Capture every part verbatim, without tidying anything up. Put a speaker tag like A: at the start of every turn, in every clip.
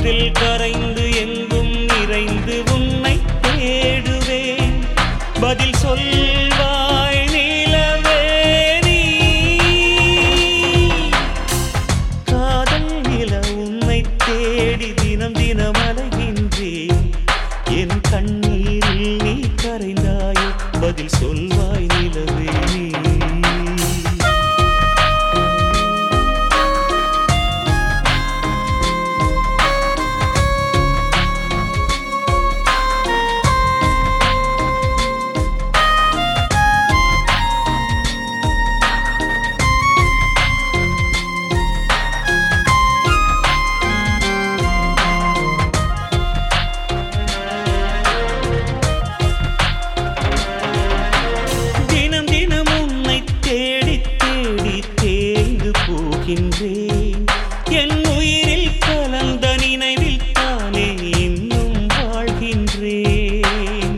A: காற்றில் கரைந்து எங்கும் நிறைந்து உன்னை தேடுவேன். பதில் சொல்வாய் நிலவே நீ. காதல் நில உன்னை தேடி தினம் தினம் அலைகின்றேன். என் கண்ணீரில் நீ கரைந்தாயோ பதில் சொல்வாய் நிலவே நீ. என் உயிரில் கலந்த நினைவில் தானே இன்னும் வாழ்கின்றேன்.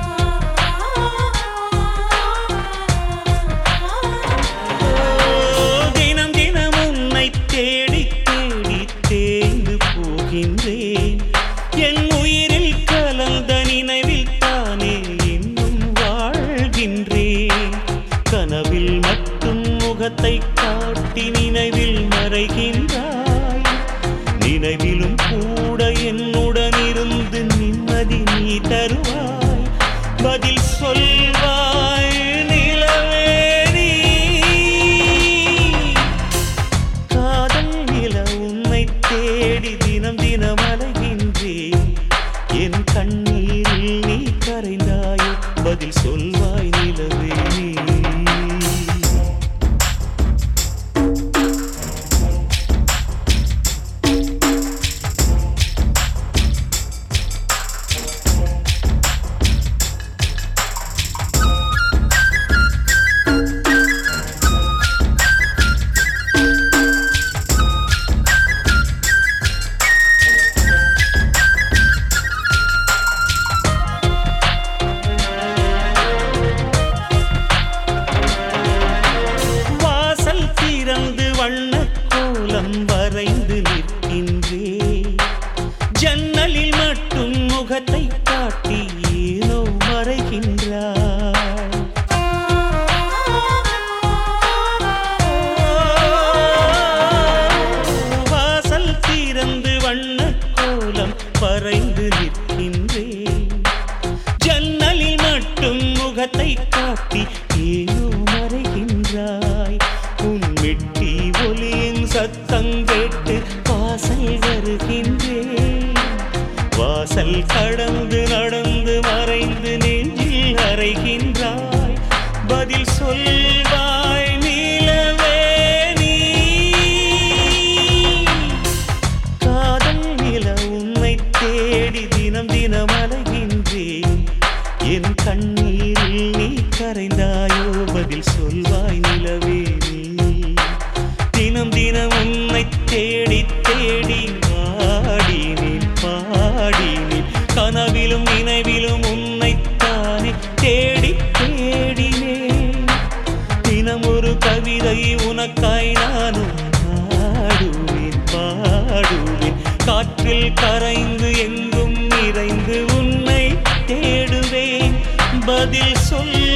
A: தினம் தினம் உன்னை தேடி தேடி தேய்ந்து போகின்றேன். என் உயிரில் கலந்த நினைவில் தானே இன்னும் வாழ்கின்றேன். கனவில் மட்டும் முகத்தை காட்டி நினைவில் மறைகின்றாய். நினைவிலும் கூட என்னுடன் இருந்து நிம்மதி நீ தருவாய். பதில் சொல்வாய் நிலவே நீ. காதல் நில உன்னை தேடி தினம் தினம் அலைகின்றேன். என் கண்ணீரில் நீ கரைந்தாயோ பதில் சொல்வாய் நிலவே நீ. வண்ணக்கோலம் வரைந்து நிற்கின்றேன். ஜன்னலில் மட்டும் முகத்தை காட்டி ஏனோ மறைகின்றாய். வாசல் திறந்து வண்ணக்கோலம் வரைந்து நிற்கின்றேன். ஜன்னலில் மட்டும் முகத்தை காட்டி ஏனோ மறைகின்றாய். உன் மெட்டி ஒலியின் சத்தம் கேட்டு வாசல் வருகின்றேன். வாசல் கடந்து நடந்து மறைந்து நெஞ்சில் அறைகின்றாய். பதில் சொல்வாய் நிலவே நீ. காதல் நில உன்னை தேடி தினம் தினம் அலைகின்றேன். என் கண்ணீரில் நீ கரைந்தாயோ பதில் சொல்வாய் நிலவே நீ. தினம் தினம் உன்னை தேடி தேடி பாடினேன் பாடினேன். கனவிலும் நினைவிலும் உன்னைத்தானே தேடி தேடினேன். தினம் ஒரு கவிதை உனக்காய் நானும் பாடுவேன் பாடுவேன். காற்றில் கரைந்து எங்கும் நிறைந்து உன்னை தேடுவேன். பதில் சொல்